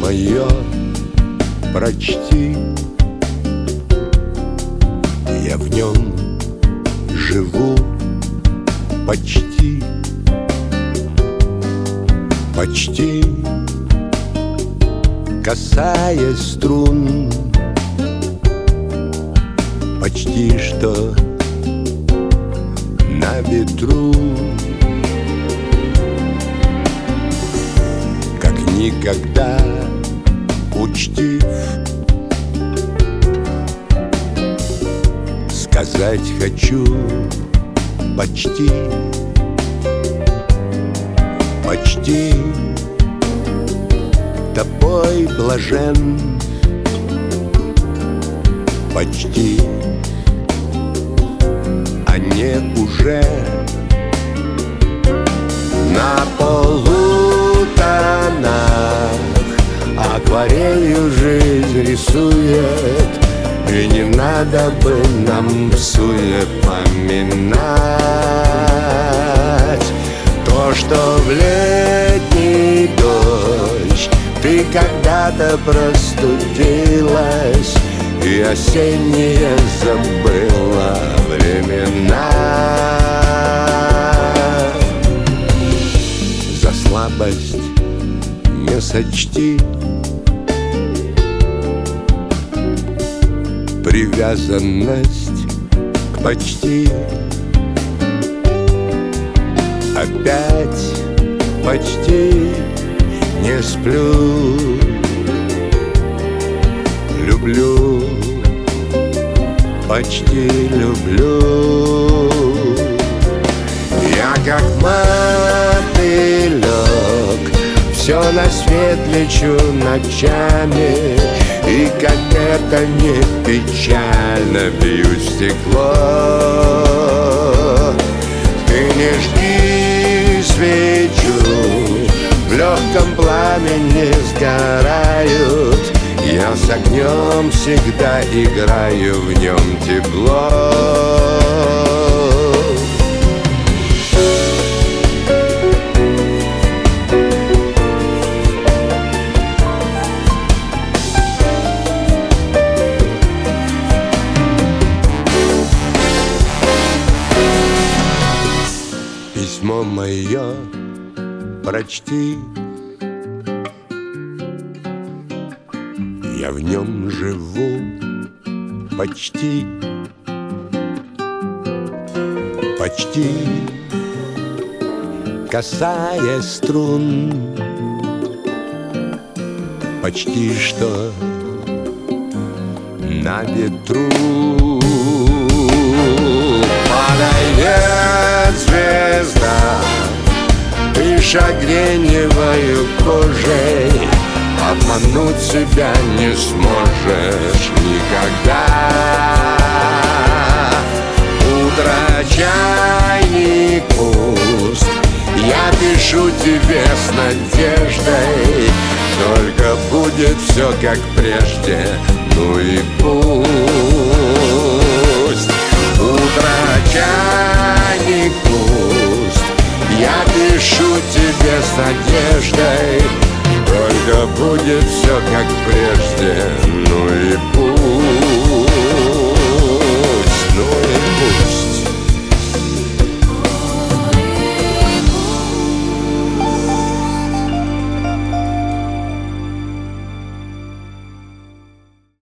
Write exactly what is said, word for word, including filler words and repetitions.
мое прочти, я в нем живу почти, почти касаясь струн, почти что на ветру, как никогда учтив, сказать хочу почти, почти тобой блажен, почти, а не уже. На полутонах акварелью жизнь рисует, и не надо бы нам всуе поминать то, что в летний дождь ты когда-то простудилась и осенние забыла времена. За слабость не сочти привязанность к почти. Опять почти не сплю, люблю, почти люблю. Я как мотылек все на свет лечу ночами, и как это не печально, бью стекло. Ты не жги свечу, в легком пламени сгорают, я с огнем всегда играю, в нем тепло. Письмо мое прочти, я в нем живу почти, почти касаясь струн, почти что на ветру. Подойдет звезда, дыша греневою кожей, обмануть себя не сможешь никогда. Утро, чайник пуст, я пишу тебе с надеждой, только будет все как прежде, ну и пусть. Утро, чайник пуст, я пишу тебе с надеждой, только будет все как прежде, ну и